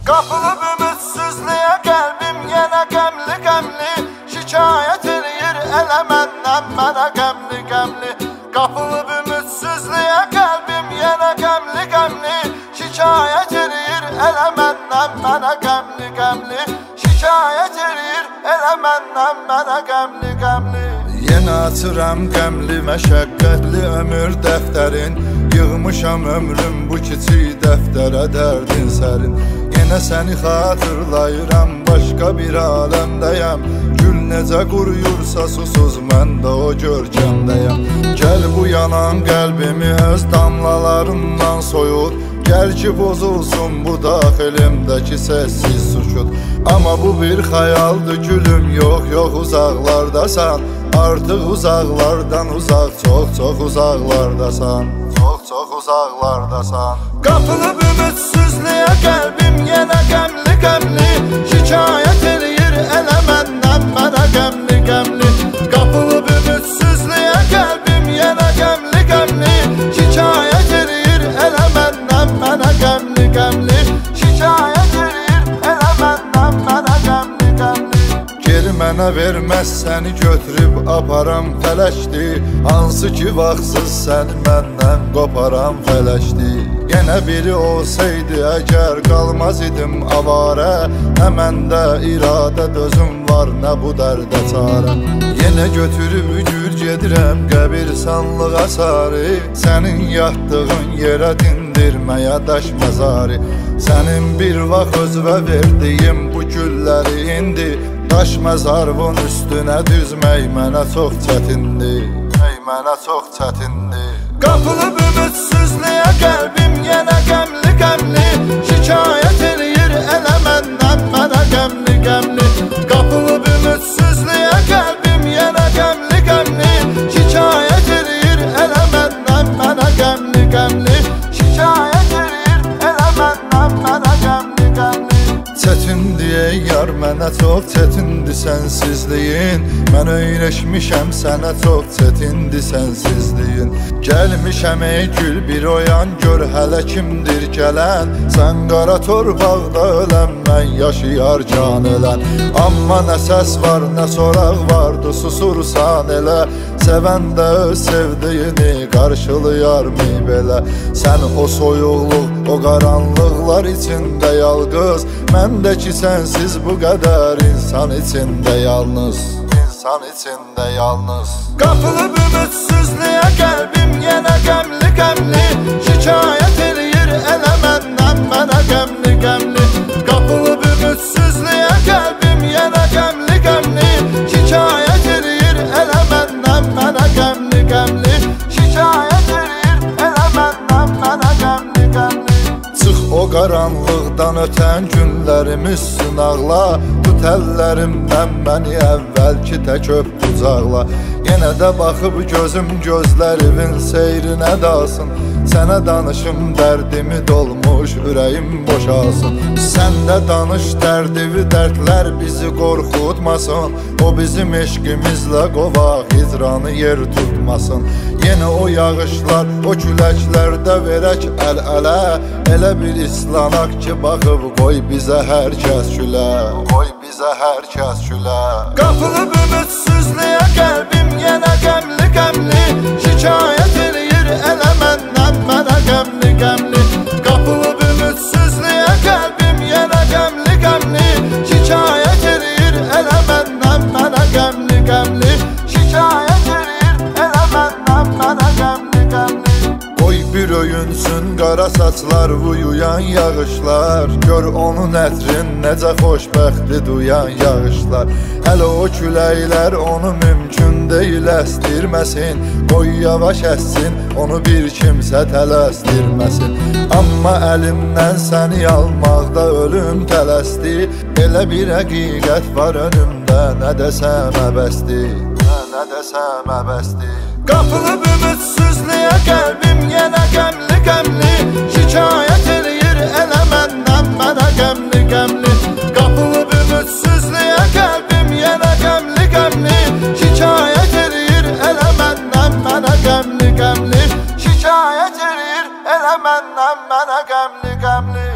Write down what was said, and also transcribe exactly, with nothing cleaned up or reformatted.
Qapılıb ümidsizliyə qəlbim yenə qəmli qəmli, şikayət eləyir elə məndən mənə qəmli qəmli. Qapılıb ümidsizliyə qəlbim yenə qəmli qəmli, şikayət eləyir elə məndən mənə qəmli qəmli, şikayət eləyir elə məndən mənə qəmli qəmli. Yenə açıram qəmli məşəqqətli ömür dəftərin, yığmışam ömrüm bu kiçik dəftərə dərdin sərin. Yenə səni xatırlayıram, başqa bir aləmdəyəm, gül necə quruyursa susuz mən də o görkəmdəyəm. Gəl bu yanan qəlbimi öz damlalarından soyut, gəl ki bozulsun bu daxilimdəki səssiz sükut. Amma bu bir xəyaldır gülüm, yox yox uzaqlardasan, artıq uzaqlardan uzaq, çox çox uzaqlardasan, çox çox uzaqlardasan. Qapılıb ümidsizliyə qəlbim yenə qəmli qəmli, şikayət eləyir elə məndən mənə qəmli qəmli. Qapılıb ümidsizliyə qəlbim yenə qəmli qəmli, şikayət eləyir elə məndən mənə qəmli qəmli, şikayət eləyir elə məndən mənə qəmli qəmli. Geri mənə verməz səni götürüb aparam fələkdir, hansı ki vaxtsız səni məndən qoparam fələkdir. Yenə biri olsaydı əgər qalmaz idim avarə, nə məndə iradə dözüm var, nə bu dərdə çarə. Yenə götürüb gül gedirəm qəbirstanlığa sarı, sənin yatdığın yerə dindirməyə daş məzarı. Sənin bir vaxt özvə verdiyim bu gülləri indi, daş məzarvın üstünə düzmək mənə çox çətindir, mənə çox çətindir. Qapılıb ümidsizliyə qəlbim yenə qəmli qəmli, şikayət eləyir elə məndən mənə qəmli qəmli. Qapılıb ümidsizliyə qəlbim yenə qəmli qəmli, şikayət eləyir elə məndən mənə qəmli qəmli, şikayət eləyir elə məndən mənə qəmli qəmli. Çətindir yar mənə çox çətindir sənsizliyin, mən öyrəşmişəm sənə çox çətindir sənsizliyin. Gəlmişəm ey gül bir oyan, gör hələ kimdir gələn, sən qara torpaqda ölən, mən yaşayarkən ölən. Amma nə səs var nə soraq vardı susursan elə, sevən də öz sevdiyini qarşılayarmı belə. Sən o soyuqluq, o qaranlıqlar içində yalqız, məndəki sənsiz bu qədər insan içində yalnız, insan içində yalnız. Qapılıb ümidsizliyə qəlbim yenə qəmli qəmli, şikayət eləyir elə məndən mənə qəmli qəmli. Qapılıb ümidsizliyə qəlbim yenə qəmli qəmli, şikayət eləyir elə məndən mənə qəmli qəmli, şikayət eləyir elə məndən mənə qəmli qəmli. Çıx o qaranlıqdan ötən günlərimiz sınaqla, tut əllərimdən məni əvvəlki tək öp qucaqla. Yenə də baxıb gözüm gözlərimin seyrinə dalsın, sənə danışım dərdimi dolmuş ürəyim boşalsın. Sən də danış dərdivi dərdlər bizi qorxutmasın, o bizim eşqimizlə qovaq hicranı yer tutmasın. Yenə o yağışlar, o küləklərdə verək əl-ələ, elə bir islanaq ki baxıb qoy bizə hər kəs gülə, qoy bizə hər kəs gülə. Qapılıb ümidsizliyə qəlbim yenə qəmli qəmli, şikayət eləyir elə məndən mənə qəmli qəmli. Qapılıb ümidsizliyə qəlbim yenə qəmli qəmli, şikayət eləyir elə məndən mənə qəmli qəmli, şikayət eləyir elə məndən mənə qəmli qəmli. Qoy bir öyünsün qara saçlar uyuyan yağışlar, gör onun ətrin necə xoşbəxtli duyan yağışlar. Hələ o küləklər onu mümkün deyil əstirməsin, qoy yavaş əssin onu bir kimsə tələsdirməsin. Amma əlimdən səni almaqda ölüm tələsdi, elə bir həqiqət var önümdə, nə desəm əbəsdir, nə desəm əbəsdir. Qapılıb ümidsizliyə qəlbim yenə qəmli qəmli, şikayət eləyir elə məndən mənə qəmli qəmli. Qapılıb ümidsizliyə qəlbim yenə qəmli qəmli, şikayət eləyir elə məndən mənə qəmli qəmli, şikayət eləyir elə məndən mənə qəmli qəmli.